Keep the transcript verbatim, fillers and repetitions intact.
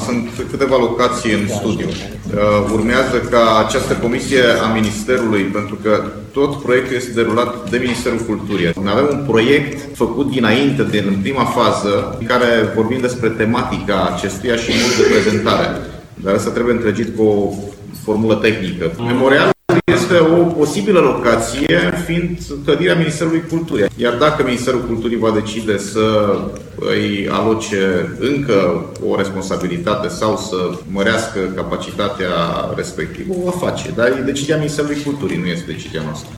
sunt câteva locații în studiu. Urmează ca această comisie a Ministerului, pentru că tot proiectul este derulat de Ministerul Culturii. Noi avem un proiect făcut dinainte, din prima fază, în care vorbim despre tematica acestuia și modul de prezentare. Dar asta trebuie întregit cu o formulă tehnică. Memorialul este o posibilă locație, fiind clădirea Ministerului Culturii. Iar dacă Ministerul Culturii va decide să îi aloce încă o responsabilitate sau să mărească capacitatea respectivă, o va face. Dar e decizia Ministerului Culturii, nu este decizia noastră.